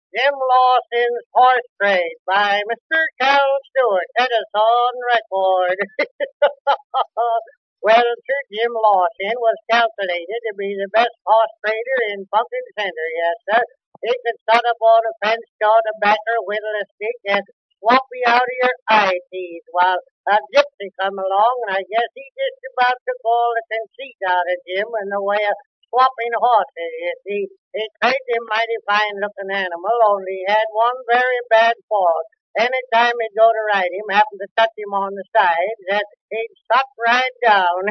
Jim Lawson's Horse Trade by Mr. Cal Stewart, Edison record. Well, Sir Jim Lawson was calculated to be the best horse trader in Pumpkin Center, yes, sir. He could start up on a fence, jaw the backer, whittle a stick, and swap you out of your eye teeth while a gypsy come along, and I guess he just about took all the conceit out of Jim in the way of swapping horses. You see, he trained him mighty fine looking animal, only he had one very bad fault. Any time he'd go to ride him, happened to touch him on the side, that he'd suck right down.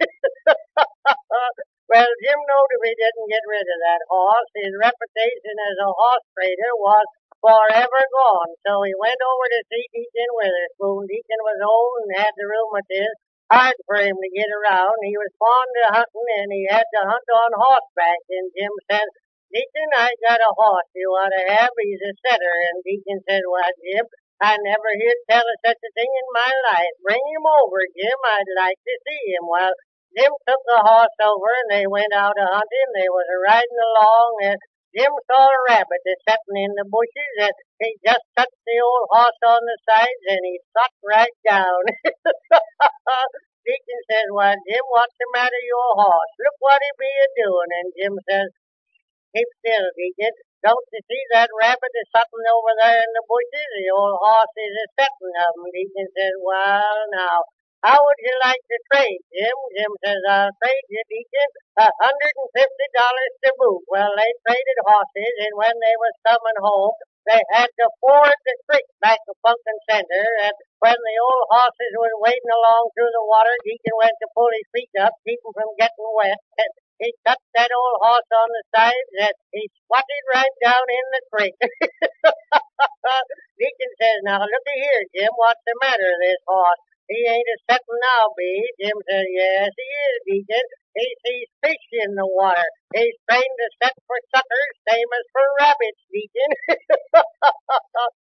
Well, Jim knowed if he didn't get rid of that horse, his reputation as a horse trader was forever gone. So he went over to see Deacon Witherspoon. Deacon was old and had the rheumatiz, hard for him to get around. He was fond of hunting, and he had to hunt on horseback. And Jim said, Deacon, I got a horse you ought to have. He's a setter. And Deacon said, well, Jim, I never heard tell of such a thing in my life. Bring him over, Jim. I'd like to see him. Well, Jim took the horse over, and they went out a hunting. They was a riding along, and Jim saw a rabbit that's sitting in the bushes, and he just touched the old horse on the sides, and he shot right down. Deacon says, well, Jim, what's the matter your horse? Look what he be a-doing. And Jim says, keep still, Deacon. Don't you see that rabbit is sitting over there in the bushes? The old horse is a-setting of him. Deacon says, well, now, how would you like to trade, Jim? Jim says, I'll trade you, Deacon, $150 to boot. Well, they traded horses, and when they was coming home, they had to ford the creek back to Pumpkin Center, and when the old horses was wading along through the water, Deacon went to pull his feet up, keep 'em from getting wet, and he touched that old horse on the sides, and he squatted right down in the creek. Deacon says, now, looky here, Jim, what's the matter with this horse? He ain't a-setting now, be he? Jim says, yes, he is, Deacon. He sees fish in the water. He's trained to set for suckers, same as for rabbits, Deacon.